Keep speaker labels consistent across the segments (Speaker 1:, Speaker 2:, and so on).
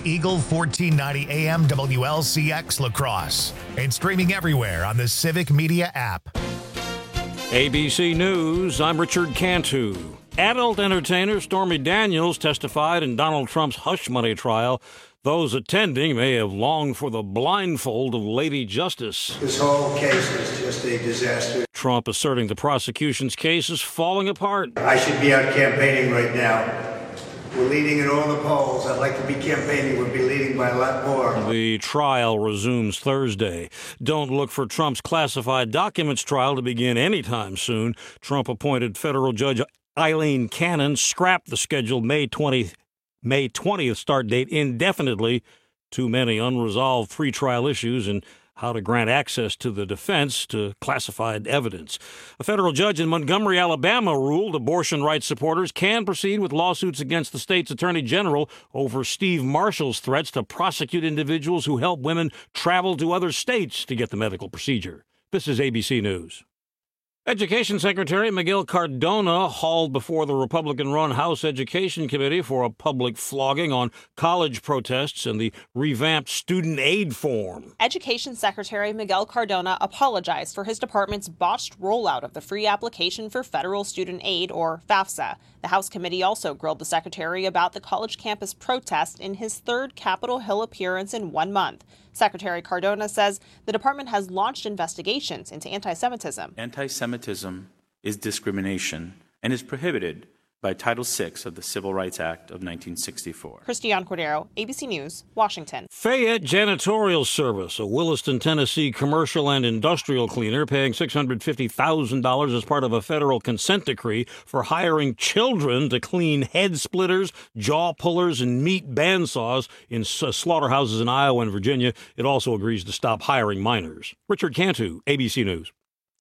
Speaker 1: Eagle 1490 AM WLCX La Crosse and streaming everywhere on the Civic Media app.
Speaker 2: ABC News, I'm Richard Cantu. Adult entertainer Stormy Daniels testified in Donald Trump's hush money trial. Those attending may have longed for the blindfold of Lady Justice.
Speaker 3: This whole case is just a disaster.
Speaker 2: Trump asserting the prosecution's case is falling apart.
Speaker 3: I should be out campaigning right now. We're leading in all the polls. I'd like to be campaigning. We'd be leading by a lot more.
Speaker 2: The trial resumes Thursday. Don't look for Trump's classified documents trial to begin anytime soon. Trump-appointed federal judge Eileen Cannon scrapped the scheduled May 20th start date indefinitely. Too many unresolved pretrial issues and how to grant access to the defense to classified evidence. A federal judge in Montgomery, Alabama, ruled abortion rights supporters can proceed with lawsuits against the state's attorney general over Steve Marshall's threats to prosecute individuals who help women travel to other states to get the medical procedure. This is ABC News. Education Secretary Miguel Cardona hauled before the Republican-run House Education Committee for a public flogging on college protests and the revamped student aid form.
Speaker 4: Education Secretary Miguel Cardona apologized for his department's botched rollout of the free application for federal student aid, or FAFSA. The House committee also grilled the secretary about the college campus protest in his third Capitol Hill appearance in 1 month. Secretary Cardona says the department has launched investigations into anti-Semitism.
Speaker 5: Anti-Semitism is discrimination and is prohibited by Title VI of the Civil Rights Act of 1964.
Speaker 4: Christiane Cordero, ABC News, Washington.
Speaker 2: Fayette Janitorial Service, a Williston, Tennessee commercial and industrial cleaner, paying $650,000 as part of a federal consent decree for hiring children to clean head splitters, jaw pullers, and meat bandsaws in slaughterhouses in Iowa and Virginia. It also agrees to stop hiring minors. Richard Cantu, ABC News.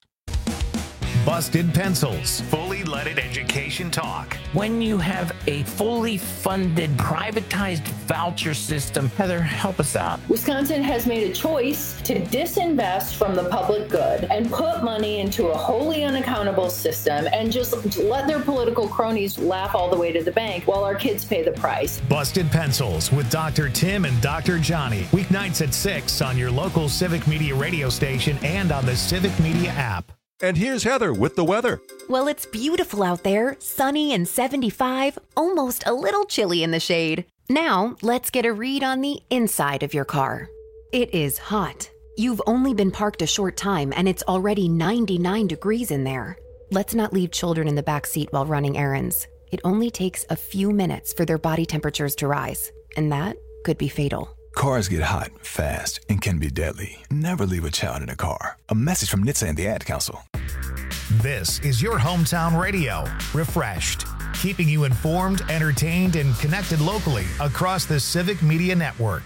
Speaker 1: Busted Pencils, fully leaded education talk.
Speaker 6: When you have a fully funded, privatized voucher system, Heather, help us out.
Speaker 7: Wisconsin has made a choice to disinvest from the public good and put money into a wholly unaccountable system and just let their political cronies laugh all the way to the bank while our kids pay the price.
Speaker 1: Busted Pencils with Dr. Tim and Dr. Johnny. Weeknights at 6 on your local Civic Media radio station and on the Civic Media app.
Speaker 8: And here's Heather with the weather.
Speaker 9: Well, it's beautiful out there, sunny and 75, almost a little chilly in the shade. Now, let's get a read on the inside of your car. It is hot. You've only been parked a short time and it's already 99 degrees in there. Let's not leave children in the back seat while running errands. It only takes a few minutes for their body temperatures to rise, and that could be fatal.
Speaker 10: Cars get hot fast and can be deadly. Never leave a child in a car. A message from NHTSA and the Ad Council.
Speaker 1: This is your hometown radio, refreshed, keeping you informed, entertained, and connected locally across the Civic Media Network.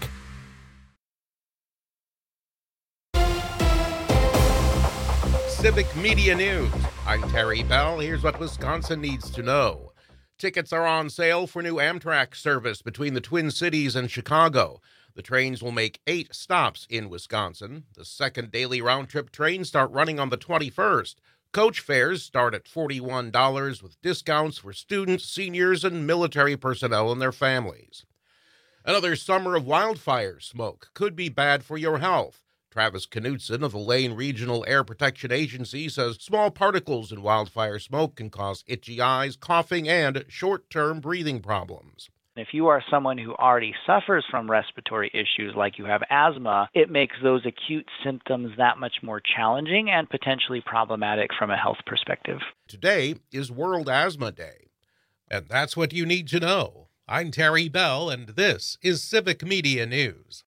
Speaker 11: Civic Media News. I'm Terry Bell. Here's what Wisconsin needs to know. Tickets are on sale for new Amtrak service between the Twin Cities and Chicago. The trains will make 8 stops in Wisconsin. The second daily round-trip trains start running on the 21st. Coach fares start at $41 with discounts for students, seniors, and military personnel and their families. Another summer of wildfire smoke could be bad for your health. Travis Knutson of the Lane Regional Air Protection Agency says small particles in wildfire smoke can cause itchy eyes, coughing, and short-term breathing problems.
Speaker 12: If you are someone who already suffers from respiratory issues like you have asthma, it makes those acute symptoms that much more challenging and potentially problematic from a health perspective.
Speaker 11: Today is World Asthma Day, and that's what you need to know. I'm Terry Bell, and this is Civic Media News.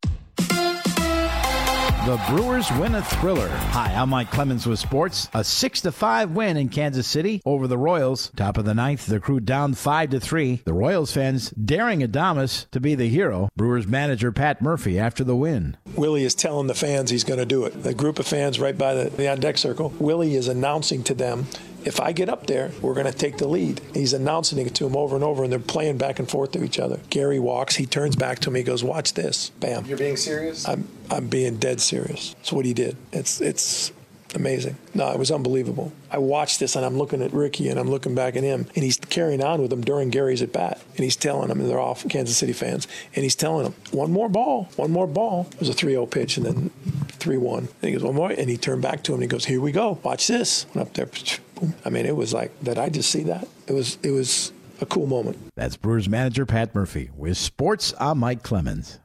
Speaker 13: The Brewers win a thriller. Hi, I'm Mike Clemens with sports. A 6-5 win in Kansas City over the Royals. Top of the ninth, the Crew down 5-3. The Royals fans daring Adames to be the hero. Brewers manager Pat Murphy after the win.
Speaker 14: Willie is telling the fans he's going to do it. The group of fans right by the on-deck circle, Willie is announcing to them, if I get up there, we're going to take the lead. He's announcing it to him over and over, and they're playing back and forth to each other. Gary walks. He turns back to me. He goes, watch this. Bam.
Speaker 15: You're being serious?
Speaker 14: I'm being dead serious. That's what he did. It's Amazing. No, it was unbelievable. I watched this, and I'm looking at Ricky, and I'm looking back at him, and he's carrying on with them during Gary's at bat, and he's telling them, and they're all Kansas City fans, and he's telling them, one more ball. It was a 3-0 pitch, and then 3-1. And he goes, one more, and he turned back to him, and he goes, here we go. Watch this. Went up there. Boom. I mean, it was like, did I just see that? It was a cool moment.
Speaker 13: That's Brewers manager Pat Murphy. With sports, I'm Mike Clemens.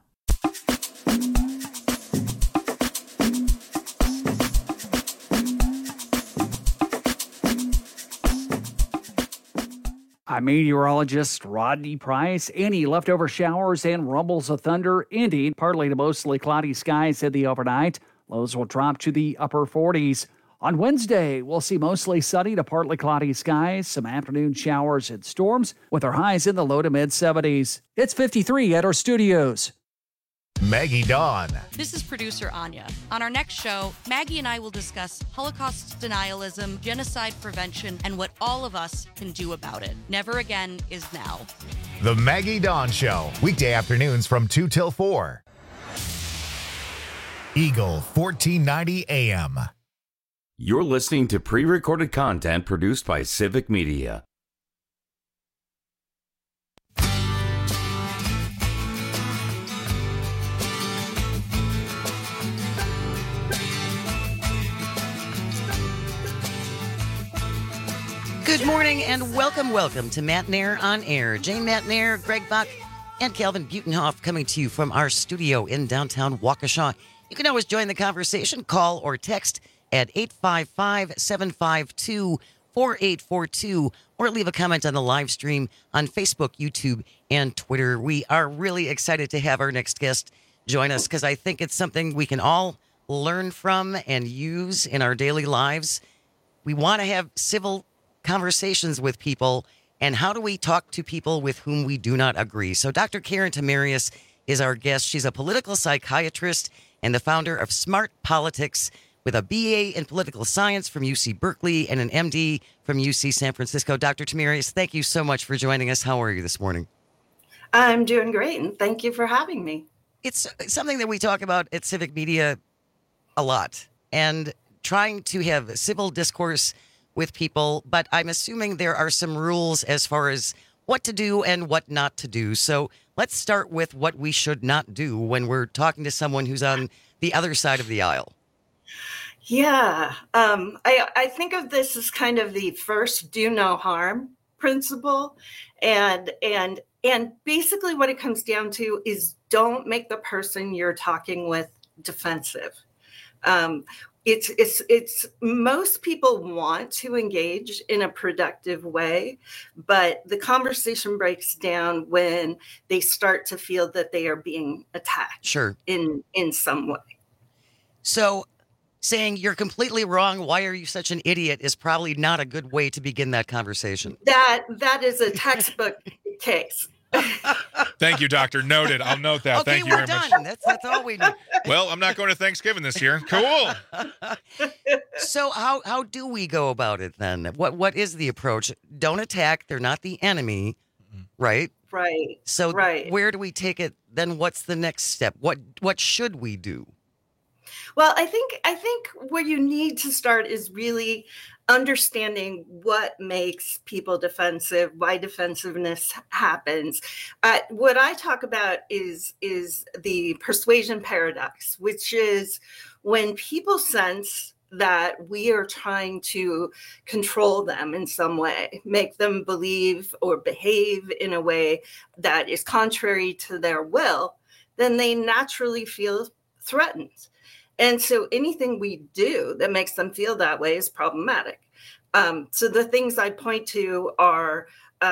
Speaker 15: I'm meteorologist Rodney Price. Any leftover showers and rumbles of thunder ending. Partly to mostly cloudy skies in the overnight. Lows will drop to the upper 40s. On Wednesday, we'll see mostly sunny to partly cloudy skies, some afternoon showers and storms, with our highs in the low to mid 70s. It's 53 at our studios.
Speaker 1: Maggie Dawn.
Speaker 16: This is producer Anya. On our next show, Maggie and I will discuss Holocaust denialism, genocide prevention, and what all of us can do about it. Never again is now.
Speaker 1: The Maggie Dawn Show, weekday afternoons from 2 till 4. Eagle 1490 AM.
Speaker 17: You're listening to pre-recorded content produced by Civic Media.
Speaker 18: Good morning and welcome to Matt Nair on Air. Jane Matt Nair, Greg Buck, and Calvin Butenhoff coming to you from our studio in downtown Waukesha. You can always join the conversation, call or text at 855-752-4842, or leave a comment on the live stream on Facebook, YouTube, and Twitter. We are really excited to have our next guest join us because I think it's something we can all learn from and use in our daily lives. We want to have civil conversations with people, and how do we talk to people with whom we do not agree? So Dr. Karen Tamarius is our guest. She's a political psychiatrist and the founder of Smart Politics, with a BA in political science from UC Berkeley and an MD from UC San Francisco. Dr. Tamarius, thank you so much for joining us. How are you this morning?
Speaker 19: I'm doing great, and thank you for having me.
Speaker 18: It's something that we talk about at Civic Media a lot, and trying to have civil discourse with people, but I'm assuming there are some rules as far as what to do and what not to do. So let's start with what we should not do when we're talking to someone who's on the other side of the aisle.
Speaker 19: Yeah, I think of this as kind of the first do no harm principle, and basically what it comes down to is don't make the person you're talking with defensive. It's most people want to engage in a productive way, but the conversation breaks down when they start to feel that they are being attacked.
Speaker 18: Sure.
Speaker 19: In some way.
Speaker 18: So saying you're completely wrong, why are you such an idiot, is probably not a good way to begin that conversation.
Speaker 19: That is a textbook case.
Speaker 20: Thank you, Doctor. Noted. I'll note that.
Speaker 18: Okay,
Speaker 20: Thank you
Speaker 18: we're
Speaker 20: very much.
Speaker 18: done. That's all we need.
Speaker 20: Well, I'm not going to Thanksgiving this year. Cool.
Speaker 18: So how do we go about it then? What is the approach? Don't attack. They're not the enemy, right?
Speaker 19: Right.
Speaker 18: So
Speaker 19: right.
Speaker 18: Where do we take it? Then what's the next step? What should we do?
Speaker 19: Well, I think where you need to start is really understanding what makes people defensive, why defensiveness happens. What I talk about is the persuasion paradox, which is when people sense that we are trying to control them in some way, make them believe or behave in a way that is contrary to their will, then they naturally feel threatened. And so anything we do that makes them feel that way is problematic. So the things I point to are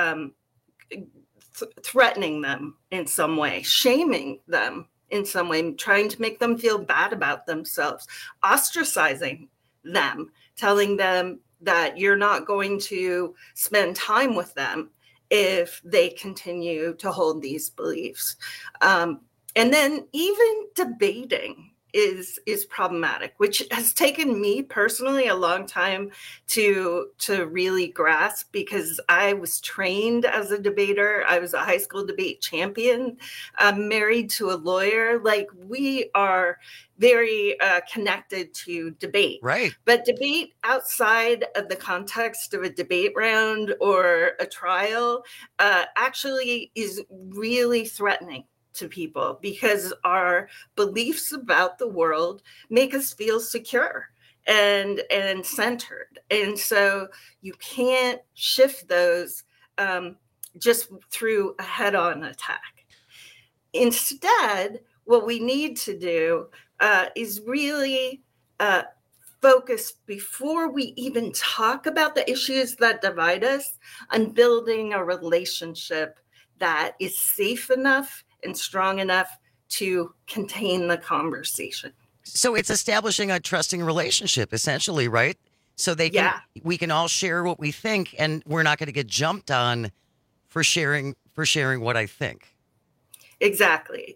Speaker 19: threatening them in some way, shaming them in some way, trying to make them feel bad about themselves, ostracizing them, telling them that you're not going to spend time with them if they continue to hold these beliefs. And then even debating is problematic, which has taken me personally a long time to really grasp, because I was trained as a debater. I was a high school debate champion. I'm married to a lawyer. Like, we are very connected to debate.
Speaker 18: Right.
Speaker 19: But debate outside of the context of a debate round or a trial actually is really threatening to people, because our beliefs about the world make us feel secure and centered. And so you can't shift those just through a head-on attack. Instead, what we need to do is really focus, before we even talk about the issues that divide us, on building a relationship that is safe enough and strong enough to contain the conversation.
Speaker 18: So it's establishing a trusting relationship, essentially, right? So we can all share what we think, and we're not going to get jumped on for sharing what I think.
Speaker 19: Exactly.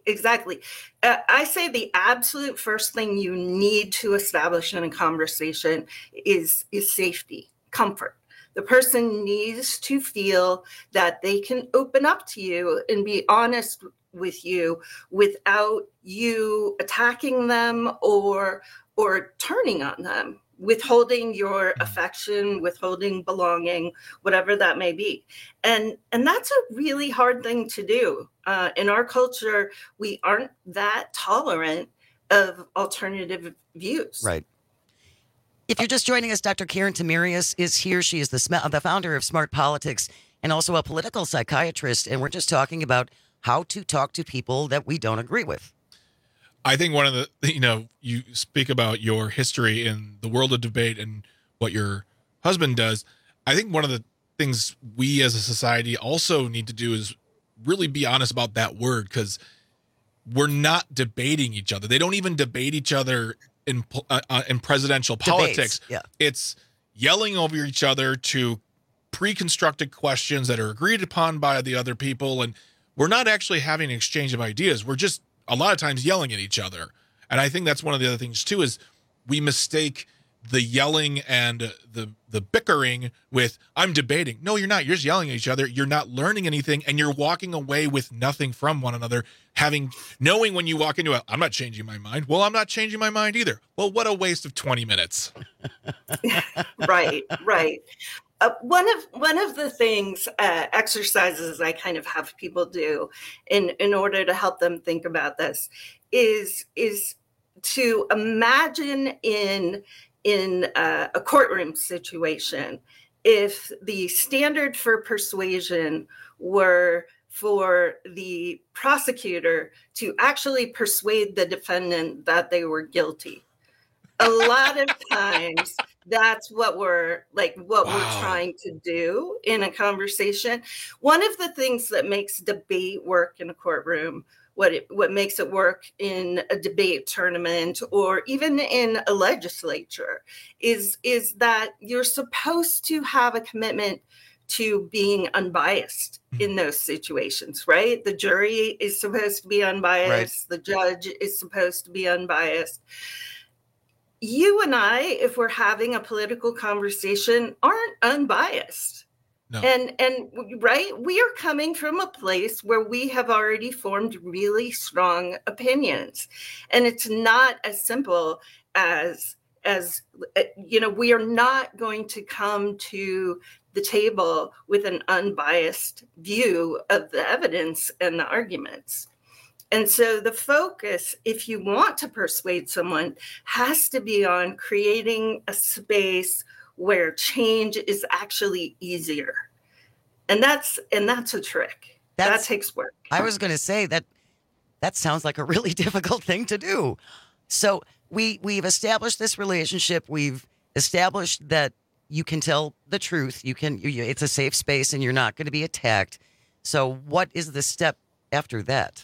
Speaker 19: I say the absolute first thing you need to establish in a conversation is safety, comfort. The person needs to feel that they can open up to you and be honest with you without you attacking them or turning on them, withholding your affection, withholding belonging, whatever that may be. And that's a really hard thing to do. In our culture, we aren't that tolerant of alternative views.
Speaker 18: Right. If you're just joining us, Dr. Karen Tamirius is here. She is the founder of Smart Politics and also a political psychiatrist. And we're just talking about how to talk to people that we don't agree with.
Speaker 20: I think one of the, you speak about your history in the world of debate and what your husband does. I think one of the things we as a society also need to do is really be honest about that word, because we're not debating each other. They don't even debate each other in presidential politics.
Speaker 18: Yeah.
Speaker 20: It's yelling over each other to pre-constructed questions that are agreed upon by the other people. And we're not actually having an exchange of ideas. We're just a lot of times yelling at each other. And I think that's one of the other things too, is we mistake the yelling and the bickering with, I'm debating. No, you're not. You're just yelling at each other. You're not learning anything, and you're walking away with nothing from one another, knowing when you walk into it, I'm not changing my mind. Well, I'm not changing my mind either. Well, what a waste of 20 minutes.
Speaker 19: Right. One of the things, exercises I kind of have people do in order to help them think about this is to imagine in a courtroom situation, if the standard for persuasion were for the prosecutor to actually persuade the defendant that they were guilty. A lot of times that's what we're trying to do in a conversation. One of the things that makes debate work in a courtroom, what makes it work in a debate tournament or even in a legislature is that you're supposed to have a commitment to being unbiased in those situations, right? The jury is supposed to be unbiased. Right. The judge is supposed to be unbiased. You and I, if we're having a political conversation, aren't unbiased. No. And right, we are coming from a place where we have already formed really strong opinions. And it's not as simple as we are not going to come to the table with an unbiased view of the evidence and the arguments. And so the focus, if you want to persuade someone, has to be on creating a space where change is actually easier. And that's a trick. That takes work.
Speaker 18: I was going to say that sounds like a really difficult thing to do. So we've established this relationship. We've established that you can tell the truth. It's a safe space and you're not going to be attacked. So what is the step after that?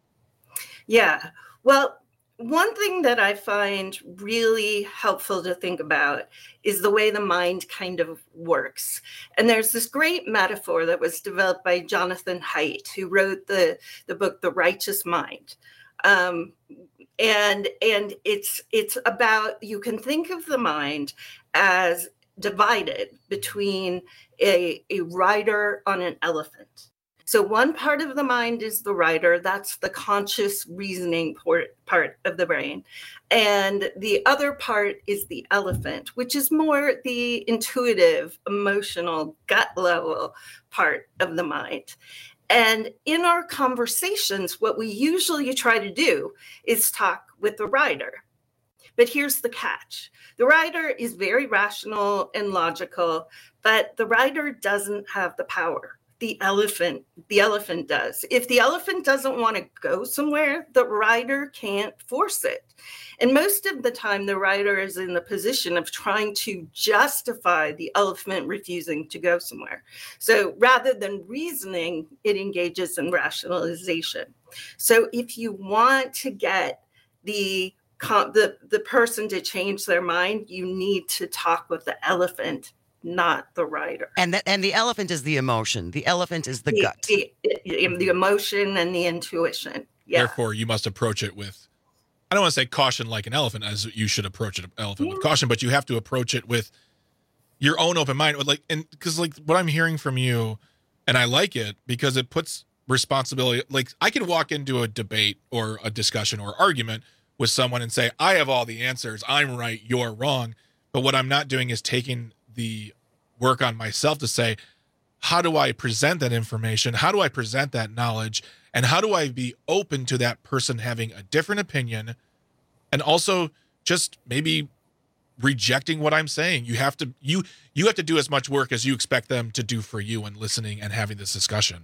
Speaker 19: Yeah. Well, one thing that I find really helpful to think about is the way the mind kind of works. And there's this great metaphor that was developed by Jonathan Haidt, who wrote the book, The Righteous Mind. And it's about, you can think of the mind as divided between a rider on an elephant. So one part of the mind is the rider, that's the conscious reasoning part of the brain. And the other part is the elephant, which is more the intuitive, emotional, gut level part of the mind. And in our conversations, what we usually try to do is talk with the rider. But here's the catch. The rider is very rational and logical, but the rider doesn't have the power. The elephant does. If the elephant doesn't want to go somewhere, the rider can't force it. And most of the time, the rider is in the position of trying to justify the elephant refusing to go somewhere. So rather than reasoning, it engages in rationalization. So if you want to get the person to change their mind, you need to talk with the elephant, not the rider.
Speaker 18: And the elephant is the emotion. The elephant is the gut.
Speaker 19: The emotion and the intuition. Yeah.
Speaker 20: Therefore, you must approach it with, I don't want to say caution like an elephant, as you should approach an elephant with caution, but you have to approach it with your own open mind. Because what I'm hearing from you, and I like it because it puts responsibility. Like, I can walk into a debate or a discussion or argument with someone and say, I have all the answers. I'm right. You're wrong. But what I'm not doing is taking the work on myself to say, how do I present that information? How do I present that knowledge? And how do I be open to that person having a different opinion and also just maybe rejecting what I'm saying? You have to do as much work as you expect them to do for you in listening and having this discussion.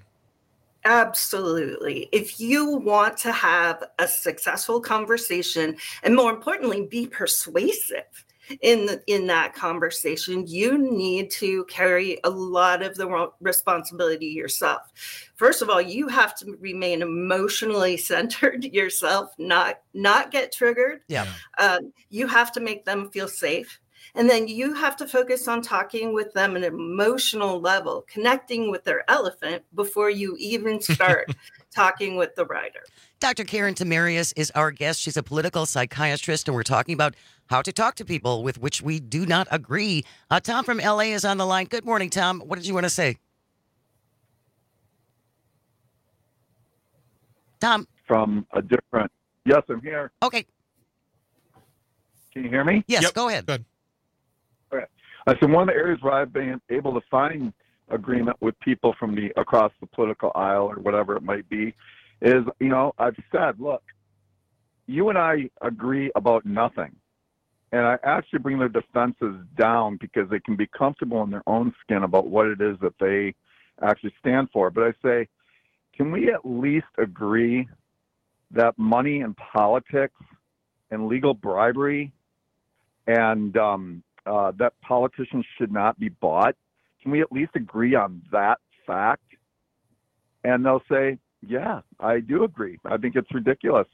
Speaker 19: Absolutely. If you want to have a successful conversation, and more importantly, be persuasive in that conversation, you need to carry a lot of the responsibility yourself. First of all, you have to remain emotionally centered yourself, not get triggered.
Speaker 18: Yeah.
Speaker 19: You have to make them feel safe. And then you have to focus on talking with them at an emotional level, connecting with their elephant before you even start talking with the rider.
Speaker 18: Dr. Karen Tamarius is our guest. She's a political psychiatrist, and we're talking about how to talk to people with which we do not agree. Tom from LA is on the line. Good morning, Tom. What did you want to say? Tom?
Speaker 21: From a different... Yes, I'm here.
Speaker 18: Okay.
Speaker 21: Can you hear me?
Speaker 18: Yes, Go ahead.
Speaker 20: Good.
Speaker 21: Okay. So one of the areas where I've been able to find agreement with people from across the political aisle or whatever it might be is, I've said, look, you and I agree about nothing. And I actually bring their defenses down because they can be comfortable in their own skin about what it is that they actually stand for. But I say, can we at least agree that money in politics and legal bribery and that politicians should not be bought? Can we at least agree on that fact? And they'll say, yeah, I do agree. I think it's ridiculous,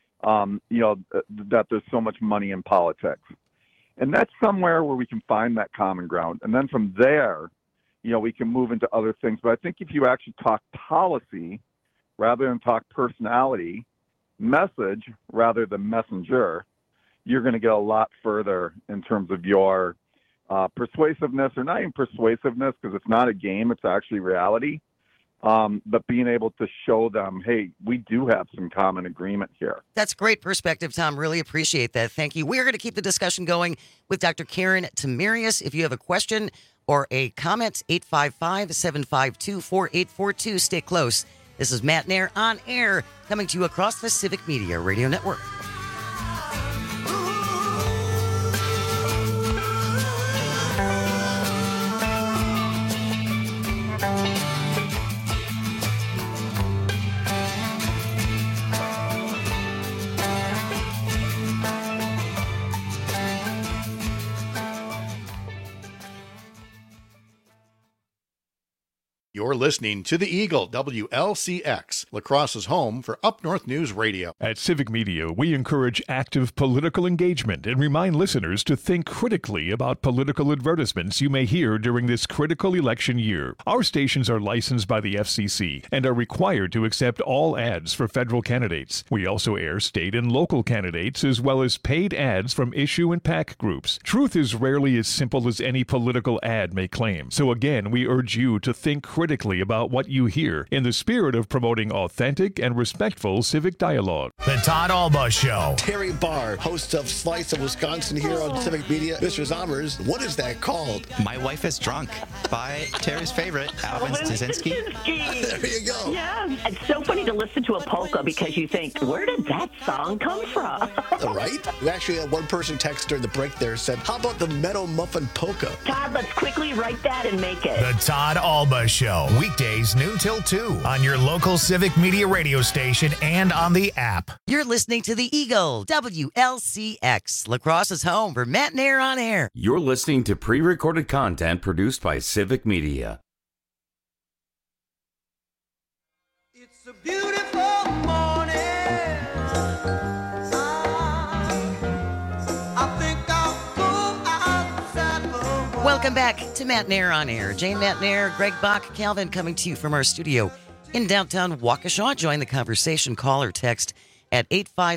Speaker 21: that there's so much money in politics. And that's somewhere where we can find that common ground. And then from there, we can move into other things. But I think if you actually talk policy rather than talk personality, message rather than messenger, you're going to get a lot further in terms of your persuasiveness, or not even persuasiveness, because it's not a game, it's actually reality. But being able to show them, hey, we do have some common agreement here.
Speaker 18: That's great perspective, Tom. Really appreciate that. Thank you. We're going to keep the discussion going with Dr. Karen Tamarius. If you have a question or a comment, 855-752-4842. Stay close. This is Matt Nair on air, coming to you across the Civic Media Radio Network.
Speaker 3: You're listening to the Eagle, WLCX, La Crosse's home for Up North News Radio.
Speaker 22: At Civic Media, we encourage active political engagement and remind listeners to think critically about political advertisements you may hear during this critical election year. Our stations are licensed by the FCC and are required to accept all ads for federal candidates. We also air state and local candidates as well as paid ads from issue and PAC groups. Truth is rarely as simple as any political ad may claim. So again, we urge you to think critically about what you hear in the spirit of promoting authentic and respectful civic dialogue.
Speaker 1: The Todd Alba Show.
Speaker 23: Terry Barr, host of Slice of Wisconsin here on Civic Media. Mr. Zommers, what is that called?
Speaker 24: My Wife is Drunk by Terry's favorite, Alvin Stasinski.
Speaker 23: There you go.
Speaker 25: Yeah, it's so funny to listen to a polka because you think, where did that song come from?
Speaker 23: Right? We actually had one person text during the break there said, how about the Meadow Muffin Polka?
Speaker 25: Todd, let's quickly write that and make it.
Speaker 1: The Todd Alba Show. Weekdays noon till 2 on your local Civic Media radio station and on the app.
Speaker 18: You're listening to the Eagle, WLCX, La Crosse's home for Matt Nair on air.
Speaker 17: You're listening to pre-recorded content produced by Civic Media.
Speaker 26: It's a beautiful morning.
Speaker 18: Welcome back to Matt Nair on air. Jane Matt Nair, Greg Bach, Calvin coming to you from our studio in downtown Waukesha. Join the conversation. Call or text at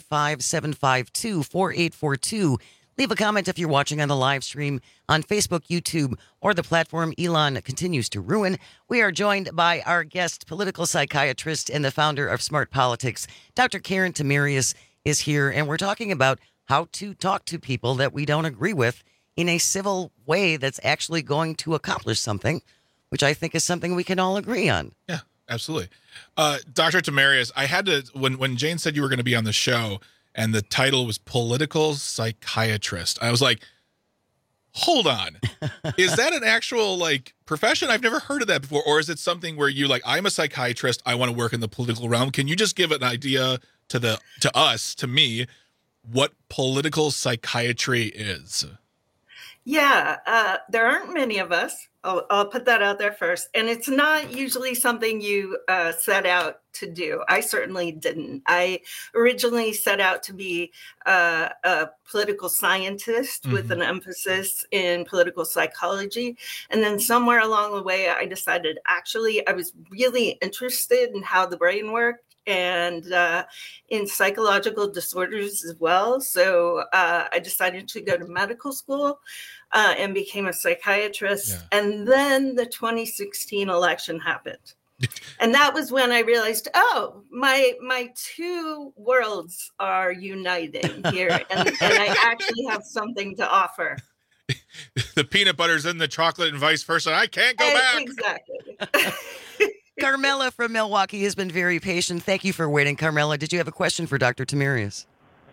Speaker 18: 855-752-4842. Leave a comment if you're watching on the live stream on Facebook, YouTube, or the platform Elon continues to ruin. We are joined by our guest, political psychiatrist and the founder of Smart Politics, Dr. Karen Tamarius is here, and we're talking about how to talk to people that we don't agree with in a civil way that's actually going to accomplish something, which I think is something we can all agree on.
Speaker 20: Yeah, absolutely. Dr. Tamarius, I had to, when Jane said you were going to be on the show and the title was political psychiatrist, I was like, hold on. Is that an actual profession? I've never heard of that before. Or is it something where you I'm a psychiatrist, I want to work in the political realm? Can you just give an idea to me, what political psychiatry is?
Speaker 19: Yeah, there aren't many of us. I'll put that out there first. And it's not usually something you set out to do. I certainly didn't. I originally set out to be a political scientist with an emphasis in political psychology. And then somewhere along the way, I decided actually I was really interested in how the brain worked and in psychological disorders as well. So I decided to go to medical school and became a psychiatrist. Yeah. And then the 2016 election happened. And that was when I realized, my two worlds are uniting here. And I actually have something to offer.
Speaker 20: The peanut butter's in the chocolate and vice versa. I can't go back.
Speaker 19: Exactly.
Speaker 18: Carmela from Milwaukee has been very patient. Thank you for waiting. Carmela, did you have a question for Dr. Tamarius?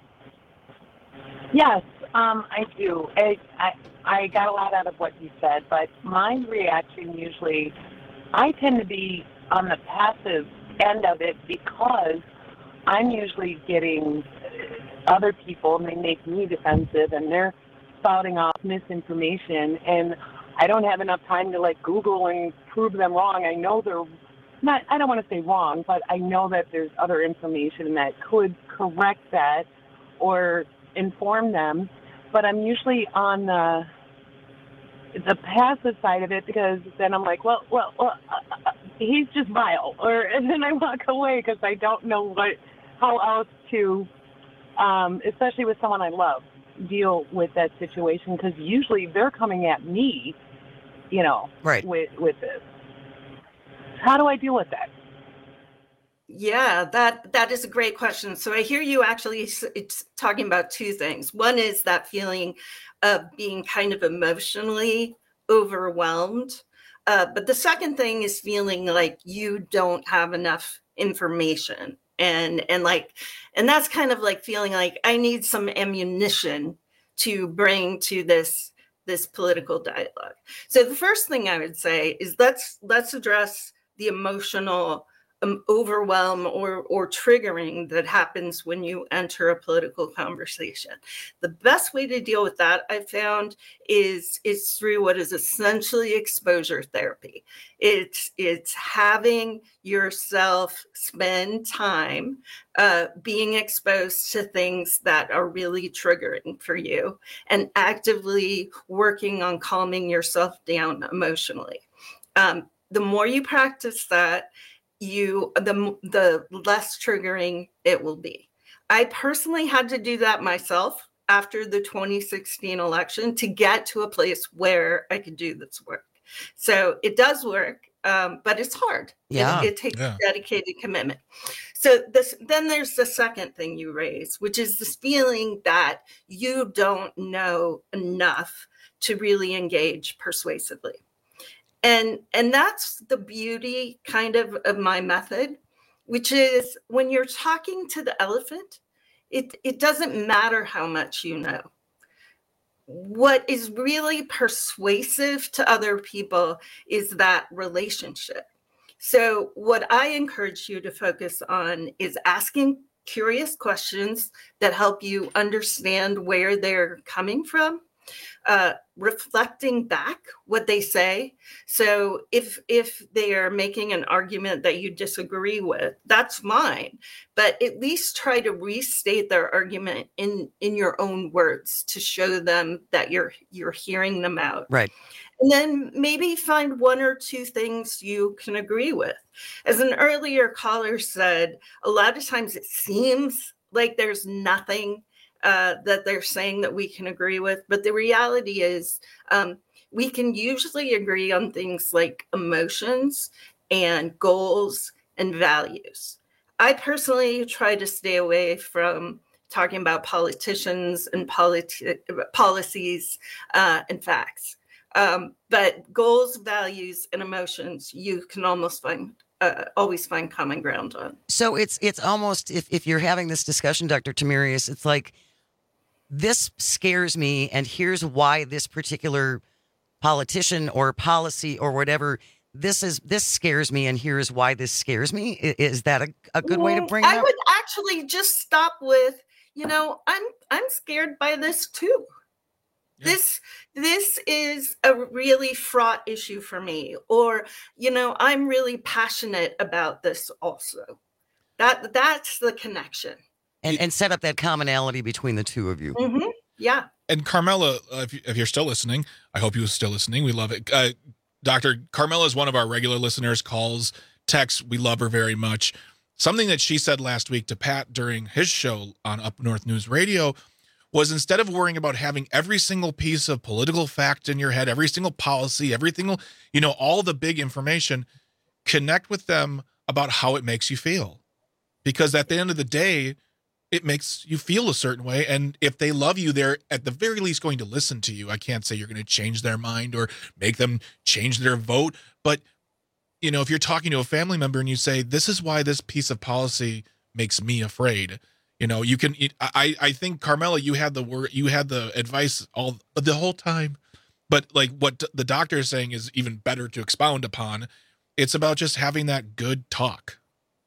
Speaker 27: Yes, I do. I got a lot out of what you said, but my reaction usually, I tend to be on the passive end of it because I'm usually getting other people, and they make me defensive, and they're spouting off misinformation, and I don't have enough time to Google and prove them wrong. I know they're not, I don't want to say wrong, but I know that there's other information that could correct that or inform them. But I'm usually on the passive side of it because then I'm like, well, he's just vile, and then I walk away because I don't know how else to, especially with someone I love, deal with that situation because usually they're coming at me,
Speaker 18: right,
Speaker 27: with this. How do I deal with that?
Speaker 19: Yeah, that is a great question. So I hear you actually it's talking about two things. One is that feeling of being kind of emotionally overwhelmed. But the second thing is feeling like you don't have enough information. And that's kind of like feeling like I need some ammunition to bring to this political dialogue. So the first thing I would say is let's address the emotional overwhelm or triggering that happens when you enter a political conversation. The best way to deal with that, I found, is through what is essentially exposure therapy. It's having yourself spend time being exposed to things that are really triggering for you and actively working on calming yourself down emotionally. The more you practice that, the less triggering it will be. I personally had to do that myself after the 2016 election to get to a place where I could do this work. So it does work, but it's hard.
Speaker 18: Yeah.
Speaker 19: It takes dedicated commitment. So then there's the second thing you raise, which is this feeling that you don't know enough to really engage persuasively. And that's the beauty kind of my method, which is when you're talking to the elephant, it doesn't matter how much you know. What is really persuasive to other people is that relationship. So what I encourage you to focus on is asking curious questions that help you understand where they're coming from. Reflecting back what they say. So if they are making an argument that you disagree with, that's fine. But at least try to restate their argument in your own words to show them that you're hearing them out.
Speaker 18: Right.
Speaker 19: And then maybe find one or two things you can agree with. As an earlier caller said, a lot of times it seems like there's nothing that they're saying that we can agree with. But the reality is we can usually agree on things like emotions and goals and values. I personally try to stay away from talking about politicians and policies and facts. But goals, values, and emotions, you can almost always find common ground on.
Speaker 18: So it's almost, if you're having this discussion, Dr. Tamarius, it's like, this scares me, and here's why this particular politician or policy or whatever, this scares me, and here's why this scares me. Is that a good way to bring it up?
Speaker 19: I would actually just stop with, I'm scared by this too. Yeah. This is a really fraught issue for me, or I'm really passionate about this also. That's the connection.
Speaker 18: And set up that commonality between the two of you.
Speaker 19: Mm-hmm. Yeah.
Speaker 20: And Carmela, if you're still listening, I hope you're still listening. We love it. Dr. Carmela is one of our regular listeners, calls, texts. We love her very much. Something that she said last week to Pat during his show on Up North News Radio was, instead of worrying about having every single piece of political fact in your head, every single policy, everything, all the big information, connect with them about how it makes you feel. Because at the end of the day, it makes you feel a certain way. And if they love you, they're at the very least going to listen to you. I can't say you're going to change their mind or make them change their vote. But, if you're talking to a family member and you say, this is why this piece of policy makes me afraid, you can, I think, Carmela, you had the advice the whole time. But like what the doctor is saying is even better to expound upon. It's about just having that good talk.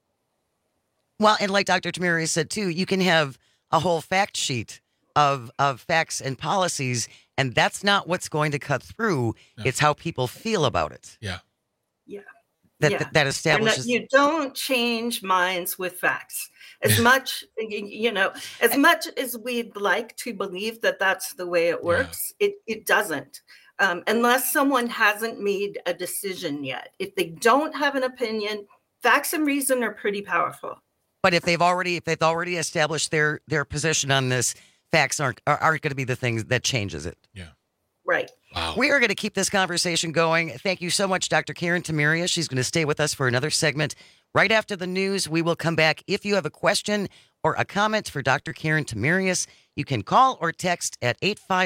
Speaker 18: Well, and like Dr. Tamarius said, too, you can have a whole fact sheet of facts and policies, and that's not what's going to cut through. Yeah. It's how people feel about it.
Speaker 20: Yeah.
Speaker 19: Yeah.
Speaker 18: That establishes.
Speaker 19: You don't change minds with facts. As much, as much as we'd like to believe that that's the way it works, it doesn't. Unless someone hasn't made a decision yet. If they don't have an opinion, facts and reason are pretty powerful.
Speaker 18: But if they've already established their position on this, facts aren't going to be the things that changes it.
Speaker 20: Yeah.
Speaker 19: Right.
Speaker 20: Wow.
Speaker 18: We are going to keep this conversation going. Thank you so much, Dr. Karen Tamarius. She's going to stay with us for another segment. Right after the news, we will come back. If you have a question or a comment for Dr. Karen Tamarius, you can call or text at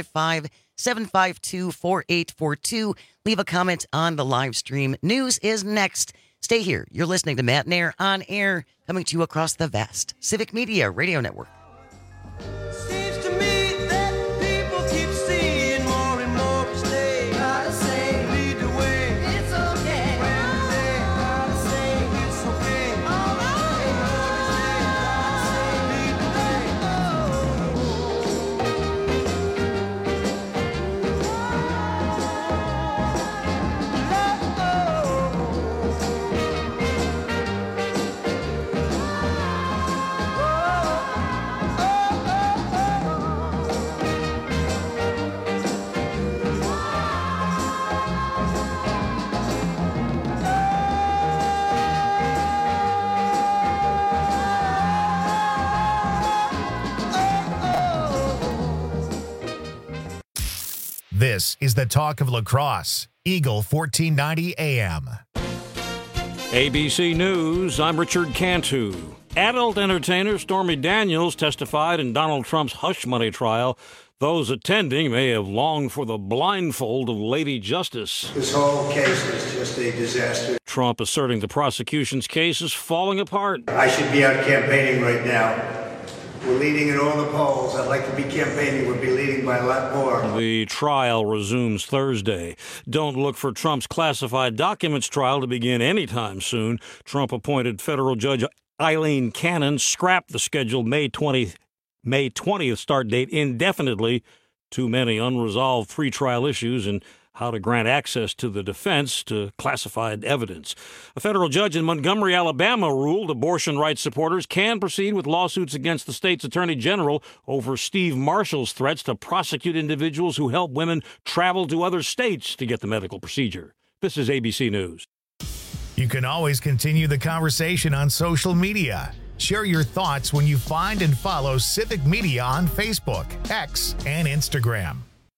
Speaker 18: 855-752-4842. Leave a comment on the live stream. News is next. Stay here. You're listening to Matt and Air on air, coming to you across the vast Civic Media Radio Network.
Speaker 26: Seems to me that people keep seeing more and more each day. Gotta say, lead the way. It's okay. When they gotta say, it's okay.
Speaker 1: This is the talk of La Crosse, Eagle 1490 AM.
Speaker 2: ABC News, I'm Richard Cantu. Adult entertainer Stormy Daniels testified in Donald Trump's hush money trial. Those attending may have longed for the blindfold of Lady Justice.
Speaker 4: This whole case is just a disaster.
Speaker 2: Trump asserting the prosecution's case is falling apart.
Speaker 4: I should be out campaigning right now. We're leading in all the polls. I'd like to be campaigning. We'd be leading by a lot more.
Speaker 2: The trial resumes Thursday. Don't look for Trump's classified documents trial to begin anytime soon. Trump-appointed federal judge Eileen Cannon scrapped the scheduled May 20th start date indefinitely. Too many unresolved pretrial issues and how to grant access to the defense to classified evidence. A federal judge in Montgomery, Alabama, ruled abortion rights supporters can proceed with lawsuits against the state's attorney general over Steve Marshall's threats to prosecute individuals who help women travel to other states to get the medical procedure. This is ABC News.
Speaker 1: You can always continue the conversation on social media. Share your thoughts when you find and follow Civic Media on Facebook, X, and Instagram.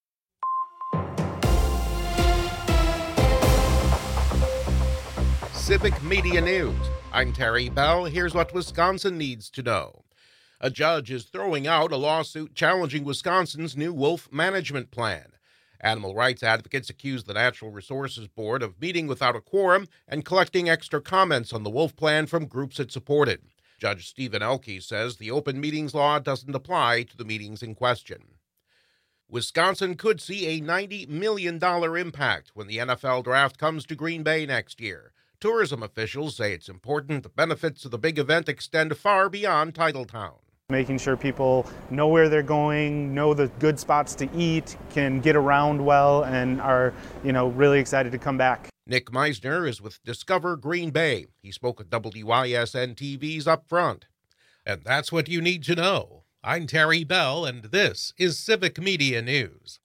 Speaker 11: Civic Media News. I'm Terry Bell. Here's what Wisconsin needs to know. A judge is throwing out a lawsuit challenging Wisconsin's new wolf management plan. Animal rights advocates accuse the Natural Resources Board of meeting without a quorum and collecting extra comments on the wolf plan from groups it supported. Judge Stephen Elke says the open meetings law doesn't apply to the meetings in question. Wisconsin could see a $90 million impact when the NFL draft comes to Green Bay next year. Tourism officials say it's important the benefits of the big event extend far beyond Titletown.
Speaker 5: Making sure people know where they're going, know the good spots to eat, can get around well, and are, really excited to come back.
Speaker 11: Nick Meisner is with Discover Green Bay. He spoke at WYSN TV's Up Front. And that's what you need to know. I'm Terry Bell, and this is Civic Media News.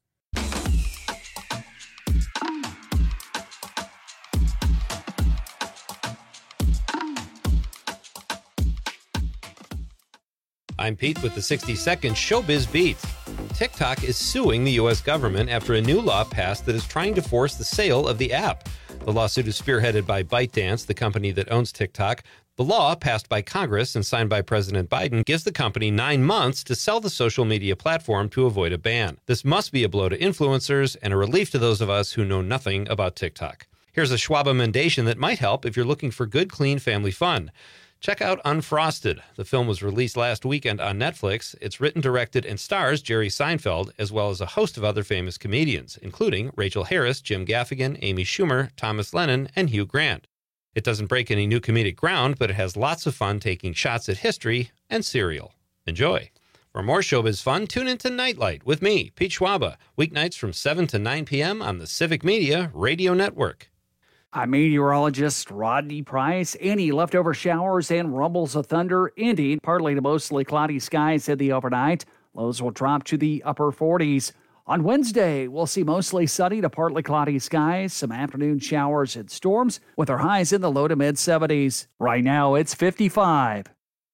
Speaker 6: I'm Pete with the 60-second Showbiz Beat. TikTok is suing the U.S. government after a new law passed that is trying to force the sale of the app. The lawsuit is spearheaded by ByteDance, the company that owns TikTok. The law, passed by Congress and signed by President Biden, gives the company 9 months to sell the social media platform to avoid a ban. This must be a blow to influencers and a relief to those of us who know nothing about TikTok. Here's a Schwab emendation that might help if you're looking for good, clean family fun. Check out Unfrosted. The film was released last weekend on Netflix. It's written, directed, and stars Jerry Seinfeld, as well as a host of other famous comedians, including Rachel Harris, Jim Gaffigan, Amy Schumer, Thomas Lennon, and Hugh Grant. It doesn't break any new comedic ground, but it has lots of fun taking shots at history and cereal. Enjoy. For more showbiz fun, tune into Nightlight with me, Pete Schwaba, weeknights from 7 to 9 p.m. on the Civic Media Radio Network.
Speaker 15: I'm meteorologist Rodney Price. Any leftover showers and rumbles of thunder ending. Partly to mostly cloudy skies in the overnight. Lows will drop to the upper 40s. On Wednesday, we'll see mostly sunny to partly cloudy skies, some afternoon showers and storms, with our highs in the low to mid 70s. Right now, it's 55.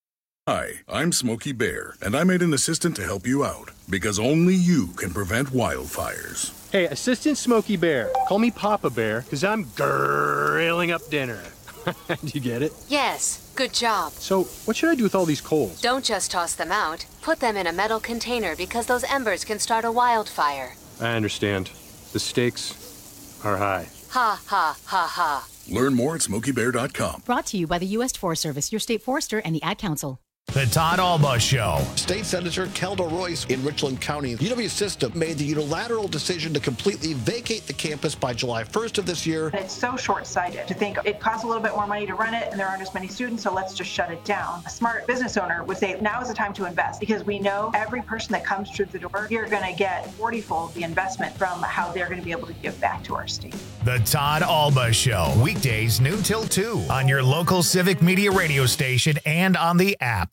Speaker 7: Hi, I'm Smokey Bear, and I made an assistant to help you out, because only you can prevent wildfires.
Speaker 8: Hey, Assistant Smokey Bear. Call me Papa Bear, because I'm grilling up dinner. Do you get it?
Speaker 9: Yes, good job.
Speaker 8: So, what should I do with all these coals?
Speaker 9: Don't just toss them out. Put them in a metal container because those embers can start a wildfire.
Speaker 8: I understand. The stakes are high.
Speaker 9: Ha, ha, ha, ha.
Speaker 7: Learn more at SmokeyBear.com.
Speaker 28: Brought to you by the U.S. Forest Service, your state forester, and the Ad Council.
Speaker 1: The Todd Alba Show.
Speaker 23: State Senator Kelda Royce in Richland County. UW System made the unilateral decision to completely vacate the campus by July 1st of this year.
Speaker 29: It's so short-sighted to think it costs a little bit more money to run it and there aren't as many students, so let's just shut it down. A smart business owner would say now is the time to invest because we know every person that comes through the door, you're going to get 40-fold the investment from how they're going to be able to give back to our state.
Speaker 1: The Todd Alba Show. Weekdays noon till 2 on your local Civic Media radio station and on the app.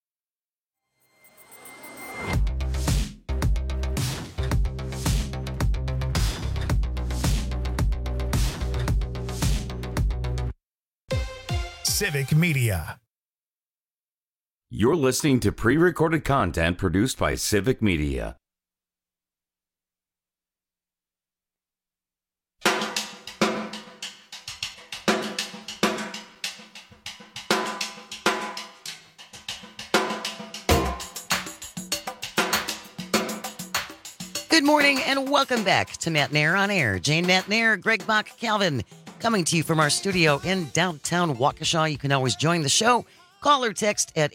Speaker 1: Civic Media.
Speaker 17: You're listening to pre-recorded content produced by Civic Media.
Speaker 18: Good morning and welcome back to Matt Nair on Air. Jane Matt Nair, Greg Bach, Calvin, coming to you from our studio in downtown Waukesha. You can always join the show. Call or text at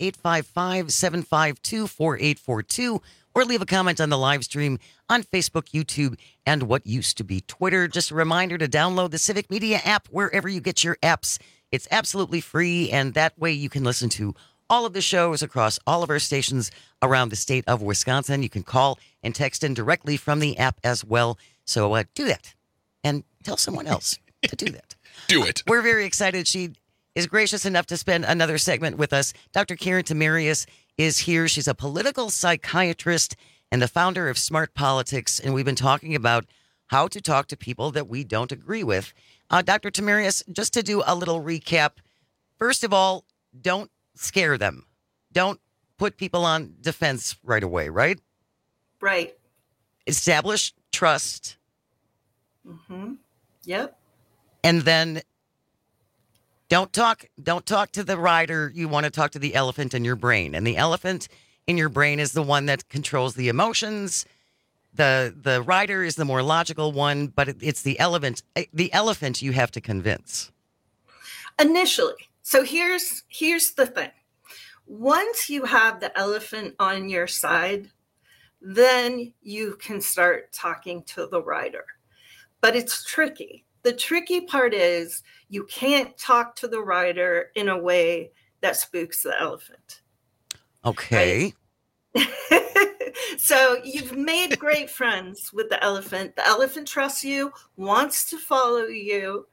Speaker 18: 855-752-4842 or leave a comment on the live stream on Facebook, YouTube, and what used to be Twitter. Just a reminder to download the Civic Media app wherever you get your apps. It's absolutely free, and that way you can listen to all of the shows across all of our stations around the state of Wisconsin. You can call and text in directly from the app as well. So do that and tell someone else to do that.
Speaker 20: Do it.
Speaker 18: We're very excited. She is gracious enough to spend another segment with us. Dr. Karen Tamarius is here. She's a political psychiatrist and the founder of Smart Politics. And we've been talking about how to talk to people that we don't agree with. Dr. Tamarius, just to do a little recap, first of all, don't scare them. Don't put people on defense right away, right?
Speaker 19: Right.
Speaker 18: Establish trust.
Speaker 19: Mm-hmm. Yep.
Speaker 18: And then don't talk to the rider. You want to talk to the elephant in your brain. And the elephant in your brain is the one that controls the emotions. The rider is the more logical one, but it's the elephant you have to convince.
Speaker 19: Initially. So here's the thing. Once you have the elephant on your side, then you can start talking to the rider. But it's tricky. The tricky part is you can't talk to the rider in a way that spooks the elephant.
Speaker 18: Okay.
Speaker 19: Right? So you've made great friends with the elephant. The elephant trusts you, wants to follow you.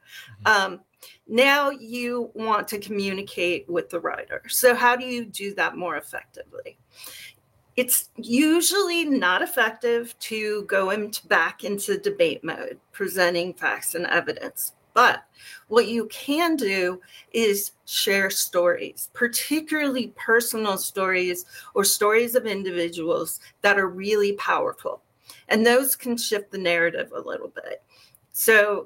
Speaker 19: Now you want to communicate with the rider. So how do you do that more effectively? It's usually not effective to go back into debate mode, presenting facts and evidence. But what you can do is share stories, particularly personal stories or stories of individuals that are really powerful. And those can shift the narrative a little bit. So,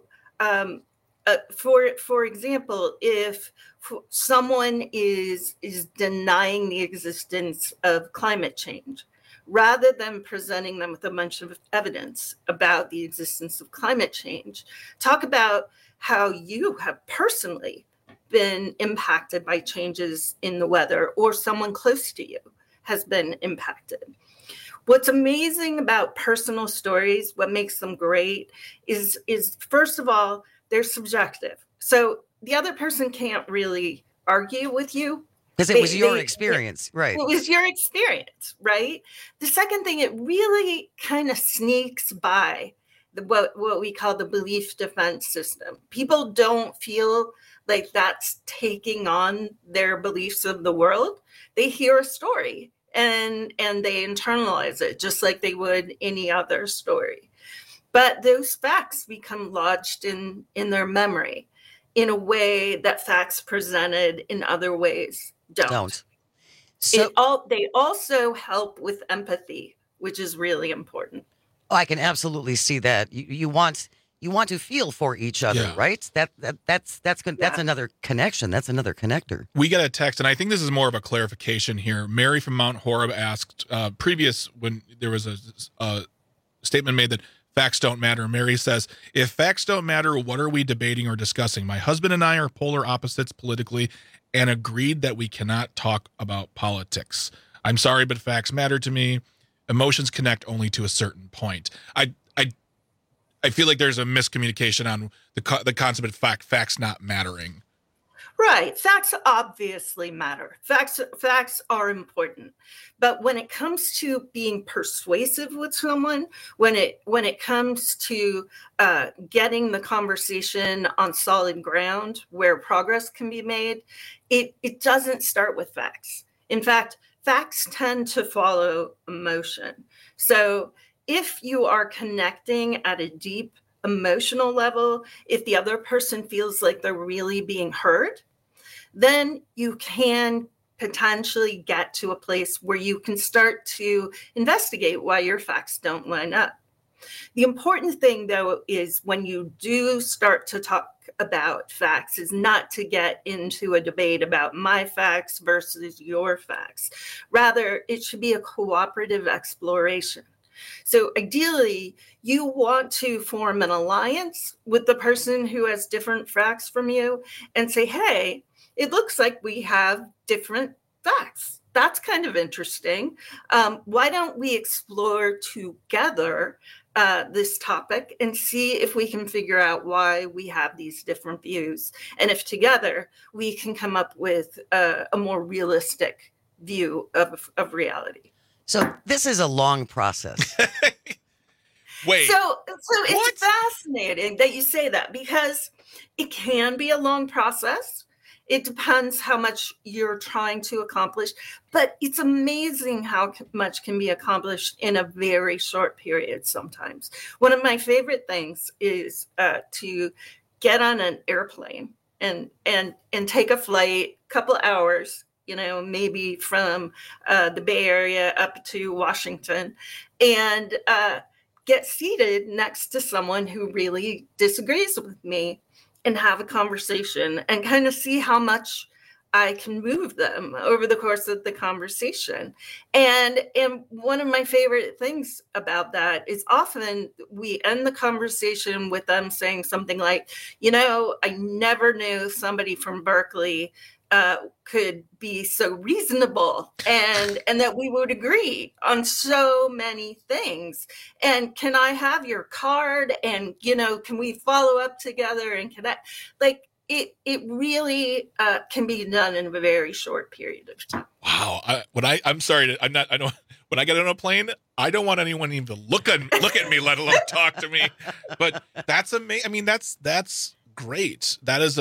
Speaker 19: for example, if someone is denying the existence of climate change, rather than presenting them with a bunch of evidence about the existence of climate change, talk about how you have personally been impacted by changes in the weather, or someone close to you has been impacted. What's amazing about personal stories, what makes them great, is first of all, they're subjective. So the other person can't really argue with you.
Speaker 18: Because it was your experience, right?
Speaker 19: It was your experience, right? The second thing, it really kind of sneaks by what we call the belief defense system. People don't feel like that's taking on their beliefs of the world. They hear a story and they internalize it just like they would any other story. But those facts become lodged in their memory in a way that facts presented in other ways don't. So they also help with empathy, which is really important.
Speaker 18: Oh, I can absolutely see that. You want to feel for each other, right? That's good. That's another connection. That's another connector.
Speaker 20: We get a text, and I think this is more of a clarification here. Mary from Mount Horeb asked when there was a statement made that facts don't matter. Mary says, if facts don't matter, what are we debating or discussing? My husband and I are polar opposites politically and agreed that we cannot talk about politics. I'm sorry, but facts matter to me. Emotions connect only to a certain point. I feel like there's a miscommunication on the concept of facts not mattering.
Speaker 19: Right. Facts obviously matter. Facts are important. But when it comes to being persuasive with someone, when it comes to getting the conversation on solid ground where progress can be made, it doesn't start with facts. In fact, facts tend to follow emotion. So if you are connecting at a deep emotional level, if the other person feels like they're really being heard, then you can potentially get to a place where you can start to investigate why your facts don't line up. The important thing, though, is when you do start to talk about facts is not to get into a debate about my facts versus your facts. Rather, it should be a cooperative exploration. So ideally, you want to form an alliance with the person who has different facts from you and say, hey, it looks like we have different facts. That's kind of interesting. Why don't we explore together this topic and see if we can figure out why we have these different views. And if together we can come up with a more realistic view of reality.
Speaker 18: So this is a long process.
Speaker 20: Wait.
Speaker 19: So it's fascinating that you say that, because it can be a long process. It depends how much you're trying to accomplish, but it's amazing how much can be accomplished in a very short period sometimes. One of my favorite things is to get on an airplane and take a flight, couple hours, maybe from the Bay Area up to Washington, and get seated next to someone who really disagrees with me and have a conversation and kind of see how much I can move them over the course of the conversation. And one of my favorite things about that is often we end the conversation with them saying something like, I never knew somebody from Berkeley could be so reasonable and that we would agree on so many things. And can I have your card? And, can we follow up together and connect? Like it really can be done in a very short period of time.
Speaker 20: Wow. When I get on a plane, I don't want anyone even to look at me, let alone talk to me. But that's amazing. I mean, that's great.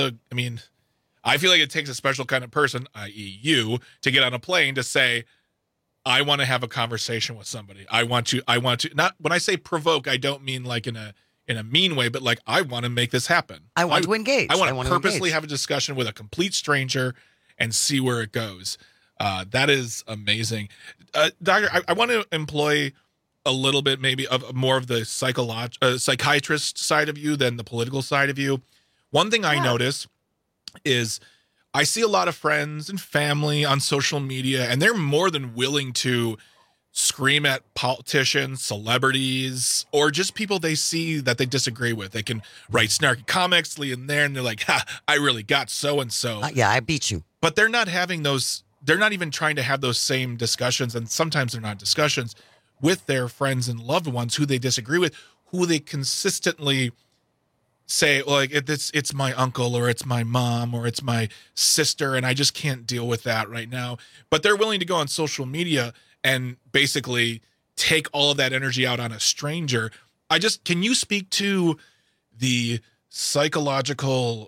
Speaker 20: I feel like it takes a special kind of person, i.e. you, to get on a plane to say, I want to have a conversation with somebody. I want to, not when I say provoke, I don't mean like in a mean way, but like, I want to make this happen.
Speaker 18: I want to engage.
Speaker 20: I want to purposely have a discussion with a complete stranger and see where it goes. That is amazing. Doctor, I want to employ a little bit maybe of more of the psychiatrist side of you than the political side of you. One thing I notice is I see a lot of friends and family on social media, and they're more than willing to scream at politicians, celebrities, or just people they see that they disagree with. They can write snarky comics in there, and they're like, I really got so-and-so.
Speaker 18: Yeah, I beat you.
Speaker 20: But they're not having those, they're not even trying to have those same discussions, and sometimes they're not discussions with their friends and loved ones who they disagree with, who they consistently say, like, it's my uncle, or it's my mom, or it's my sister, and I just can't deal with that right now. But they're willing to go on social media and basically take all of that energy out on a stranger. Can you speak to the psychological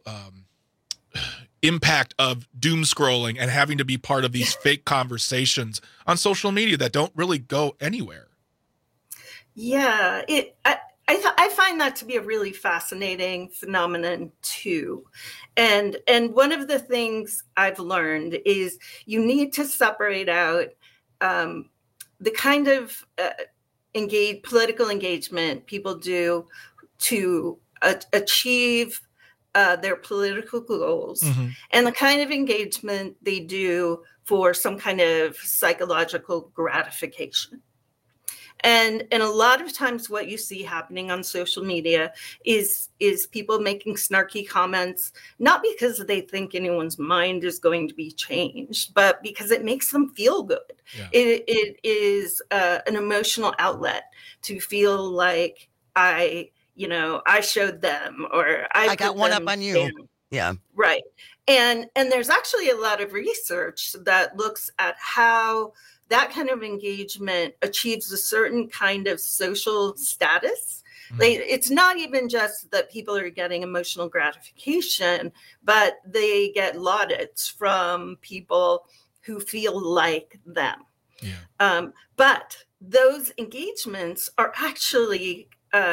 Speaker 20: impact of doom scrolling and having to be part of these fake conversations on social media that don't really go anywhere?
Speaker 19: Yeah, I find that to be a really fascinating phenomenon too. And one of the things I've learned is you need to separate out the kind of political engagement people do to achieve their political goals, and the kind of engagement they do for some kind of psychological gratification. And a lot of times what you see happening on social media is people making snarky comments, not because they think anyone's mind is going to be changed, but because it makes them feel good. Yeah. It is an emotional outlet to feel like I showed them, or I
Speaker 18: got one up on you.
Speaker 19: Down.
Speaker 18: Yeah.
Speaker 19: Right. And there's actually a lot of research that looks at how that kind of engagement achieves a certain kind of social status. Like, it's not even just that people are getting emotional gratification, but they get laudits from people who feel like them. Yeah. But those engagements are actually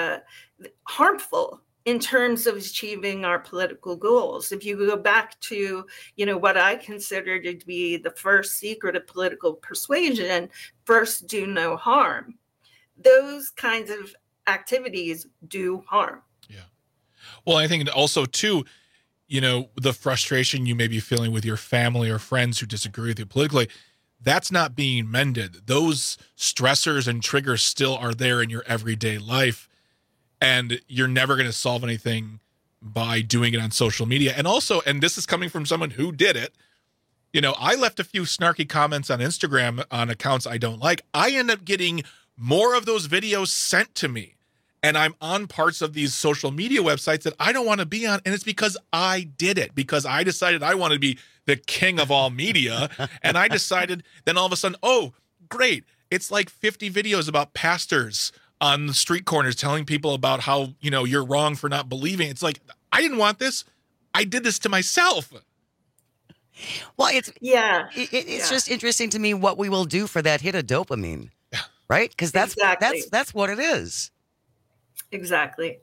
Speaker 19: harmful in terms of achieving our political goals. If you go back to, what I consider to be the first secret of political persuasion, first do no harm. Those kinds of activities do harm.
Speaker 20: Yeah. Well, I think also too, the frustration you may be feeling with your family or friends who disagree with you politically, that's not being mended. Those stressors and triggers still are there in your everyday life, and you're never going to solve anything by doing it on social media. And also, and this is coming from someone who did it, you know, I left a few snarky comments on Instagram on accounts I don't like. I end up getting more of those videos sent to me. And I'm on parts of these social media websites that I don't want to be on. And it's because I did it, because I decided I wanted to be the king of all media. And I decided then all of a sudden, oh, great. It's like 50 videos about pastors on the street corners telling people about how, you know, you're wrong for not believing. It's like, I didn't want this. I did this to myself.
Speaker 18: Well, it's just interesting to me what we will do for that hit of dopamine, right? Because that's what it is.
Speaker 19: Exactly.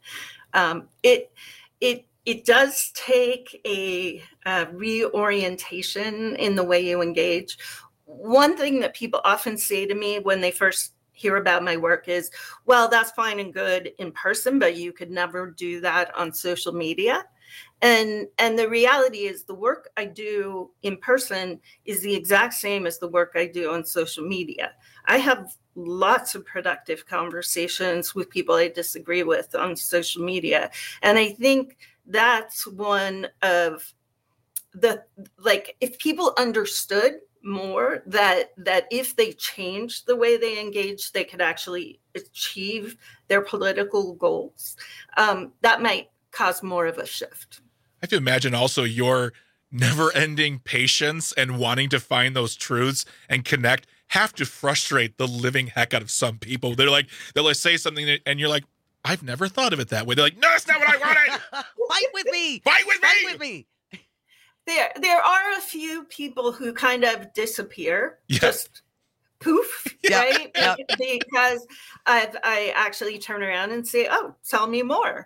Speaker 19: It does take a reorientation in the way you engage. One thing that people often say to me when they first hear about my work is, well, that's fine and good in person, but you could never do that on social media. And the reality is the work I do in person is the exact same as the work I do on social media. I have lots of productive conversations with people I disagree with on social media. And I think that's one of the, like, if people understood more that if they changed the way they engage, they could actually achieve their political goals, that might cause more of a shift.
Speaker 20: I have to imagine also your never-ending patience and wanting to find those truths and connect have to frustrate the living heck out of some people. They'll say something and you're like, I've never thought of it that way. They're like, no, that's not what I wanted.
Speaker 18: Fight with me.
Speaker 20: Fight with me.
Speaker 18: Fight with me.
Speaker 19: There are a few people who kind of disappear, just poof, right? Because I actually turn around and say, oh, tell me more.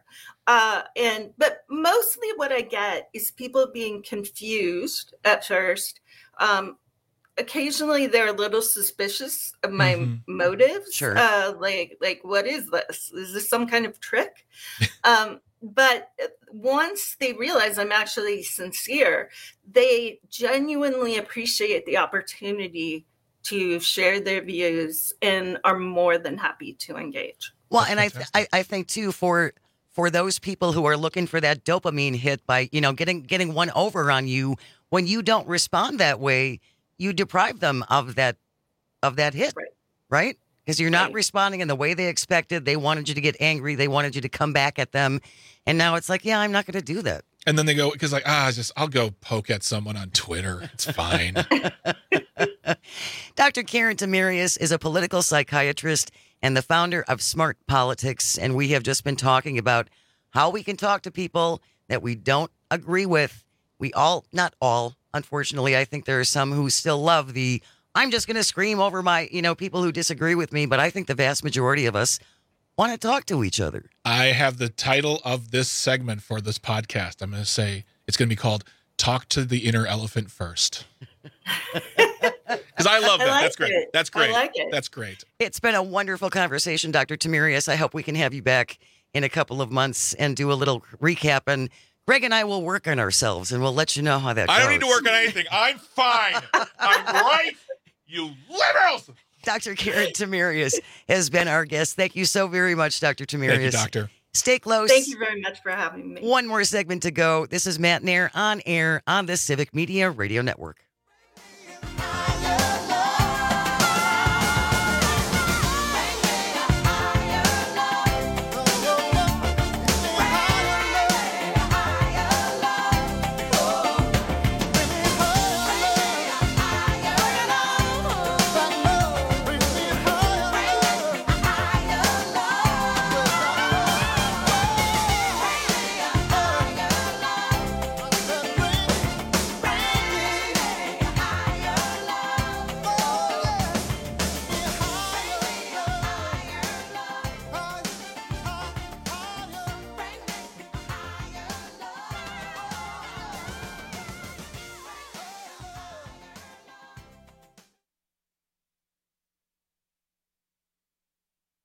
Speaker 19: But mostly what I get is people being confused at first. Occasionally they're a little suspicious of my motives.
Speaker 18: Sure.
Speaker 19: Like, what is this? Is this some kind of trick? But once they realize I'm actually sincere, they genuinely appreciate the opportunity to share their views and are more than happy to engage.
Speaker 18: Well, and I think too, for those people who are looking for that dopamine hit by, you know, getting one over on you, when you don't respond that way, you deprive them of that hit, right? Because you're not responding in the way they expected. They wanted you to get angry. They wanted you to come back at them. And now it's like, yeah, I'm not going to do that.
Speaker 20: And then they go, because like, I'll go poke at someone on Twitter. It's fine.
Speaker 18: Dr. Karen Tamarius is a political psychiatrist and the founder of Smart Politics. And we have just been talking about how we can talk to people that we don't agree with. Not all, unfortunately. I think there are some who still love I'm just going to scream over my, people who disagree with me. But I think the vast majority of us want to talk to each other.
Speaker 20: I have the title of this segment for this podcast. I'm going to say it's going to be called Talk to the Inner Elephant First. Because I love that. That's great. That's great.
Speaker 19: I like it.
Speaker 20: That's great.
Speaker 18: It's been a wonderful conversation, Dr. Tamarius. I hope we can have you back in a couple of months and do a little recap. And Greg and I will work on ourselves, and we'll let you know how that goes.
Speaker 20: I don't need to work on anything. I'm fine. I'm right. You liberals.
Speaker 18: Dr. Karen Tamarius has been our guest. Thank you so very much, Dr. Tamarius.
Speaker 20: Thank you, Doctor.
Speaker 18: Stay close.
Speaker 19: Thank you very much for having me.
Speaker 18: One more segment to go. This is Matt Nair on air on the Civic Media Radio Network.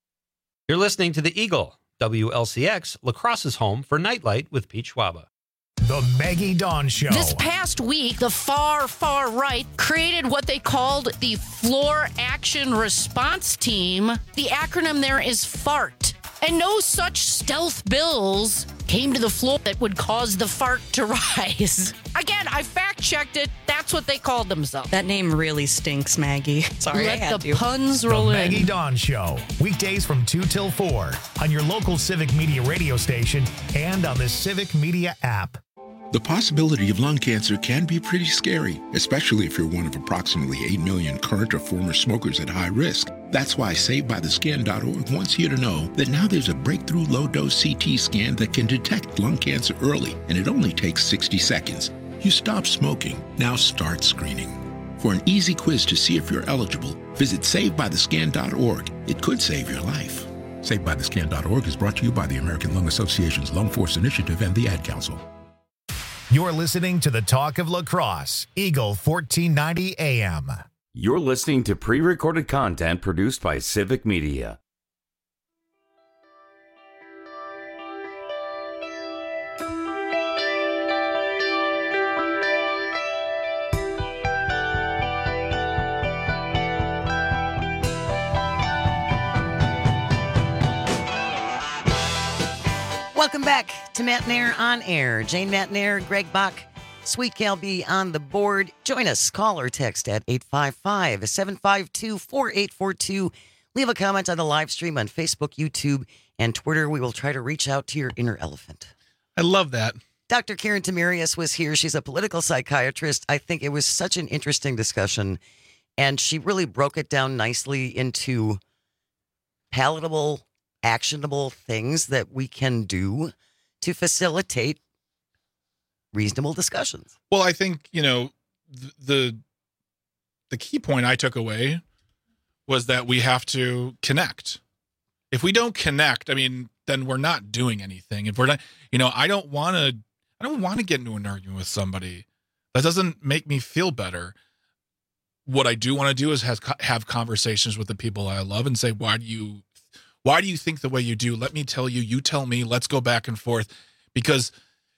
Speaker 6: You're listening to The Eagle, WLCX, La Crosse's home for Nightlight with Pete Schwaba.
Speaker 1: The Maggie Dawn Show.
Speaker 3: This past week, the far right created what they called the Floor Action Response Team. The acronym there is FART. And no such stealth bills came to the floor that would cause the fart to rise. Again, I fact-checked it. That's what they called themselves.
Speaker 10: That name really stinks, Maggie. Sorry, I had
Speaker 3: Let the
Speaker 10: to.
Speaker 3: puns roll
Speaker 1: The
Speaker 3: in.
Speaker 1: Maggie Dawn Show. Weekdays from 2 till 4 on your local Civic Media radio station and on the Civic Media app.
Speaker 12: The possibility of lung cancer can be pretty scary, especially if you're one of approximately 8 million current or former smokers at high risk. That's why SaveByTheScan.org wants you to know that now there's a breakthrough low-dose CT scan that can detect lung cancer early, and it only takes 60 seconds. You stop smoking, now start screening. For an easy quiz to see if you're eligible, visit SaveByTheScan.org. It could save your life. SaveByTheScan.org is brought to you by the American Lung Association's Lung Force Initiative and the Ad Council.
Speaker 1: You're listening to the Talk of La Crosse, Eagle 1490 AM.
Speaker 17: You're listening to pre-recorded content produced by Civic Media.
Speaker 18: Welcome back to Matt Nair on Air. Jane Matt Nair, Greg Bach, Sweet Cal B on the board. Join us. Call or text at 855-752-4842. Leave a comment on the live stream on Facebook, YouTube, and Twitter. We will try to reach out to your inner elephant.
Speaker 20: I love that.
Speaker 18: Dr. Karen Tamarius was here. She's a political psychiatrist. I think it was such an interesting discussion, and she really broke it down nicely into palatable, actionable things that we can do to facilitate reasonable discussions.
Speaker 20: Well, I think, the key point I took away was that we have to connect. If we don't connect, then we're not doing anything. If we're not, I don't want to get into an argument with somebody. That doesn't make me feel better. What I do want to do is have conversations with the people I love and say, why do you think the way you do? Let me tell you, you tell me, let's go back and forth. Because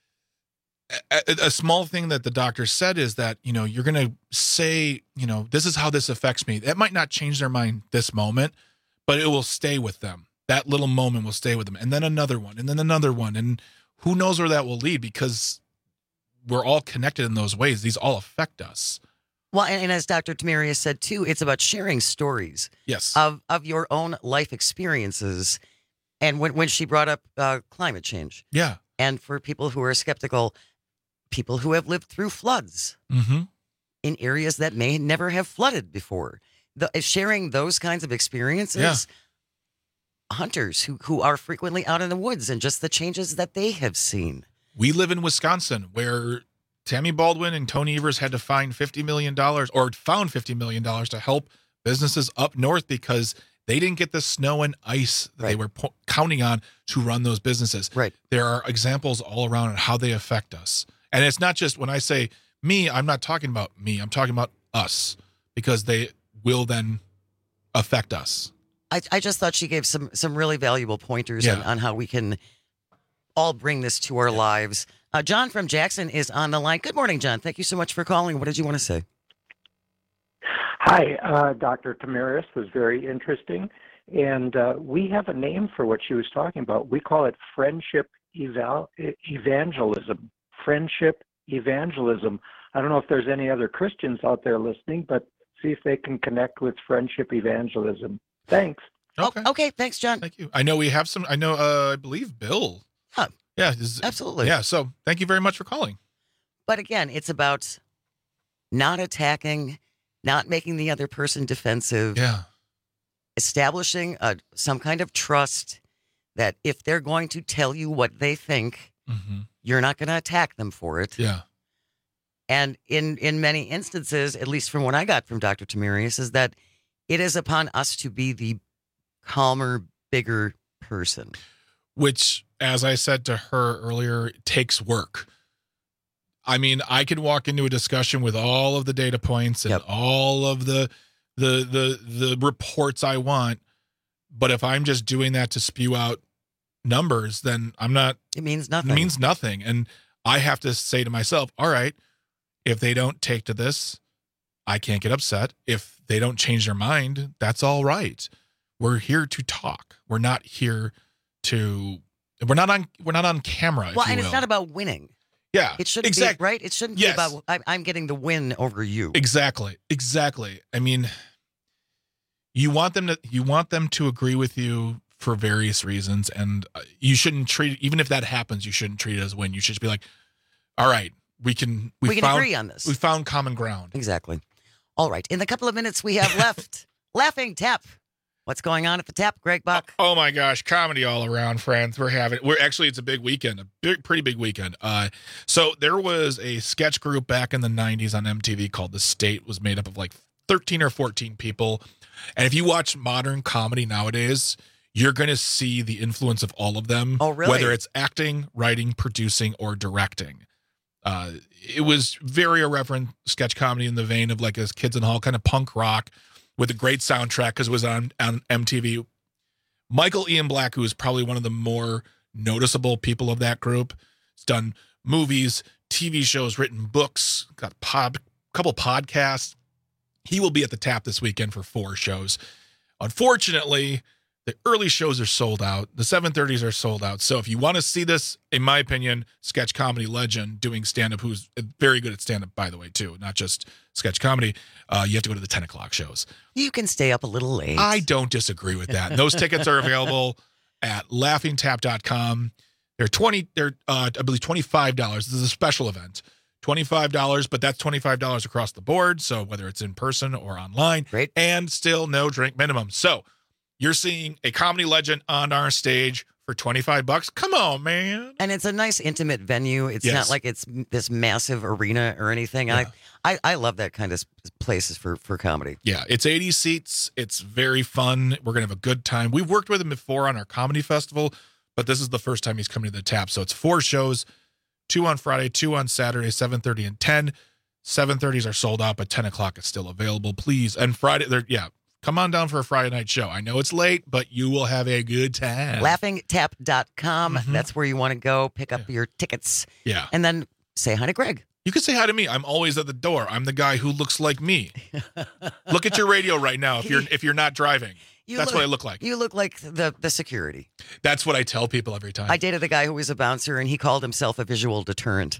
Speaker 20: a small thing that the doctor said is that, you're going to say, this is how this affects me. That might not change their mind this moment, but it will stay with them. That little moment will stay with them. And then another one, and then another one. And who knows where that will lead, because we're all connected in those ways. These all affect us.
Speaker 18: Well, and as Dr. Tamarius said, too, it's about sharing stories of your own life experiences. And when she brought up climate change.
Speaker 20: Yeah.
Speaker 18: And for people who are skeptical, people who have lived through floods in areas that may never have flooded before. Sharing those kinds of experiences, hunters who are frequently out in the woods and just the changes that they have seen.
Speaker 20: We live in Wisconsin, where Tammy Baldwin and Tony Evers had to find $50 million or found $50 million to help businesses up north because they didn't get the snow and ice that they were counting on to run those businesses.
Speaker 18: Right.
Speaker 20: There are examples all around on how they affect us. And it's not just when I say me, I'm not talking about me. I'm talking about us, because they will then affect us.
Speaker 18: I just thought she gave some really valuable pointers on how we can all bring this to our lives. John from Jackson is on the line. Good morning, John. Thank you so much for calling. What did you want to say?
Speaker 13: Hi, Dr. Tamarius was very interesting. And we have a name for what she was talking about. We call it friendship evangelism. Friendship evangelism. I don't know if there's any other Christians out there listening, but see if they can connect with friendship evangelism. Thanks.
Speaker 18: Okay. Thanks, John.
Speaker 20: Thank you. I know we have some. I believe Bill.
Speaker 18: Huh.
Speaker 20: Yeah.
Speaker 18: Absolutely.
Speaker 20: Yeah. So thank you very much for calling.
Speaker 18: But again, it's about not attacking, not making the other person defensive.
Speaker 20: Yeah.
Speaker 18: Establishing some kind of trust that if they're going to tell you what they think, you're not going to attack them for it.
Speaker 20: Yeah.
Speaker 18: And in many instances, at least from what I got from Dr. Tamarius, is that it is upon us to be the calmer, bigger person.
Speaker 20: Which, as I said to her earlier, takes work. I mean, I could walk into a discussion with all of the data points and all of the reports I want, but if I'm just doing that to spew out numbers, then I'm not.
Speaker 18: It means nothing.
Speaker 20: It means nothing. And I have to say to myself, all right, if they don't take to this, I can't get upset. If they don't change their mind, that's all right. We're here to talk. We're not here to, we're not on camera.
Speaker 18: Well, and it's not about winning.
Speaker 20: Yeah.
Speaker 18: It shouldn't be, right? It shouldn't be about, I'm getting the win over you.
Speaker 20: Exactly. I mean, you want them to agree with you for various reasons, and you shouldn't treat it, even if that happens, you shouldn't treat it as a win. You should just be like, all right, we can
Speaker 18: agree on this.
Speaker 20: We found common ground.
Speaker 18: Exactly. All right. In the couple of minutes we have left, Laughing Tap. What's going on at the Tap, Greg Buck?
Speaker 20: Oh my gosh, comedy all around, friends. It's a big weekend, pretty big weekend. So there was a sketch group back in the 90s on MTV called The State. It was made up of like 13 or 14 people. And if you watch modern comedy nowadays, you're going to see the influence of all of them.
Speaker 18: Oh, really?
Speaker 20: Whether it's acting, writing, producing, or directing. It was very irreverent sketch comedy in the vein of like as Kids in the Hall, kind of punk rock with a great soundtrack because it was on MTV. Michael Ian Black, who is probably one of the more noticeable people of that group, has done movies, TV shows, written books, got a couple podcasts. He will be at the Tap this weekend for 4 shows. Unfortunately, the early shows are sold out. The 7:30s are sold out. So if you want to see this, in my opinion, sketch comedy legend doing stand-up, who's very good at stand-up, by the way, too, not just sketch comedy, you have to go to the 10 o'clock shows.
Speaker 18: You can stay up a little late.
Speaker 20: I don't disagree with that. Those tickets are available at laughingtap.com. They're I believe $25. This is a special event. $25, but that's $25 across the board. So whether it's in person or online,
Speaker 18: great,
Speaker 20: and still no drink minimum. So you're seeing a comedy legend on our stage for $25. Come on, man.
Speaker 18: And it's a nice intimate venue. It's not like it's this massive arena or anything. Yeah. I love that kind of places for comedy.
Speaker 20: Yeah, it's 80 seats. It's very fun. We're going to have a good time. We've worked with him before on our comedy festival, but this is the first time he's coming to the Tap. So it's 4 shows, 2 on Friday, 2 on Saturday, 7:30 and 10. 7:30s are sold out, but 10 o'clock is still available. Please. And Friday, come on down for a Friday night show. I know it's late, but you will have a good time.
Speaker 18: LaughingTap.com. Mm-hmm. That's where you want to go. Pick up your tickets.
Speaker 20: Yeah.
Speaker 18: And then say hi to Greg.
Speaker 20: You can say hi to me. I'm always at the door. I'm the guy who looks like me. Look at your radio right now if you're not driving. That's what I look like.
Speaker 18: You look like the security.
Speaker 20: That's what I tell people every time.
Speaker 18: I dated a guy who was a bouncer, and he called himself a visual deterrent.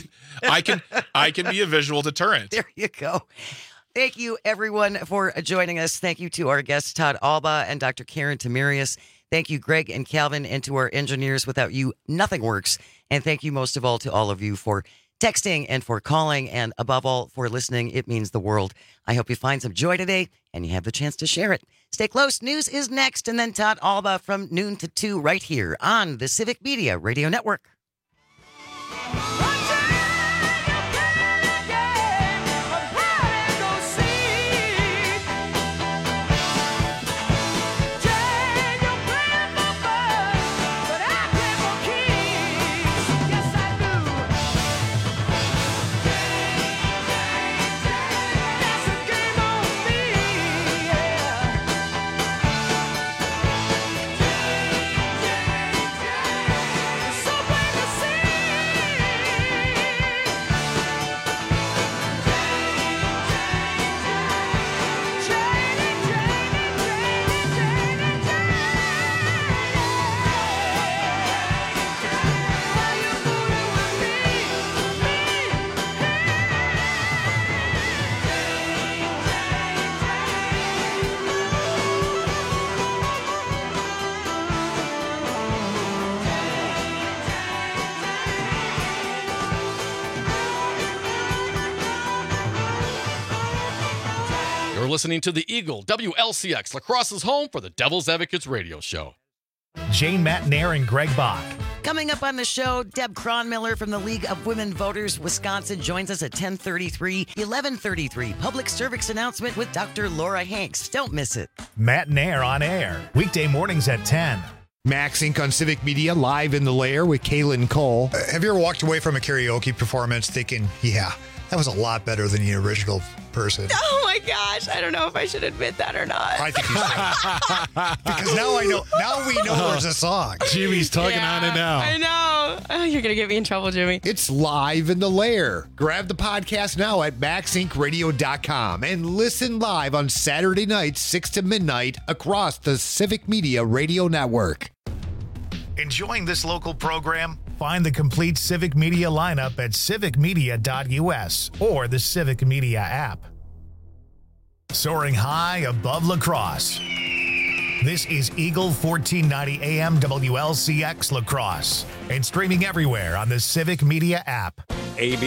Speaker 20: I can be a visual deterrent.
Speaker 18: There you go. Thank you, everyone, for joining us. Thank you to our guests, Todd Alba and Dr. Karen Tamarius. Thank you, Greg and Calvin, and to our engineers. Without you, nothing works. And thank you most of all to all of you for texting and for calling, and above all, for listening. It means the world. I hope you find some joy today and you have the chance to share it. Stay close. News is next, and then Todd Alba from noon to 2 right here on the Civic Media Radio Network.
Speaker 4: Listening to the Eagle, WLCX, La Crosse's home for the Devil's Advocates radio show.
Speaker 1: Jane Matnair and Greg Bach.
Speaker 18: Coming up on the show, Deb Cronmiller from the League of Women Voters Wisconsin joins us at 10:33, 11:33. Public service announcement with Dr. Laura Hanks. Don't miss it.
Speaker 1: Matnair on air, weekday mornings at 10.
Speaker 14: Max Inc. on Civic Media, live in the lair with Kaylin Cole.
Speaker 16: Have you ever walked away from a karaoke performance thinking, yeah,
Speaker 14: That was a lot better than the original person.
Speaker 2: Oh my gosh, I don't know if I should admit that or not.
Speaker 14: I think you should. Because now I know. Now we know there's a song.
Speaker 5: Jimmy's tugging on it now.
Speaker 2: I know. Oh, you're going to get me in trouble, Jimmy.
Speaker 14: It's live in the lair. Grab the podcast now at MaxIncRadio.com and listen live on Saturday nights, 6 to midnight, across the Civic Media Radio Network.
Speaker 1: Enjoying this local program? Find the complete Civic Media lineup at civicmedia.us or the Civic Media app. Soaring high above La Crosse. This is Eagle 1490 AM WLCX La Crosse and streaming everywhere on the Civic Media app.
Speaker 17: AB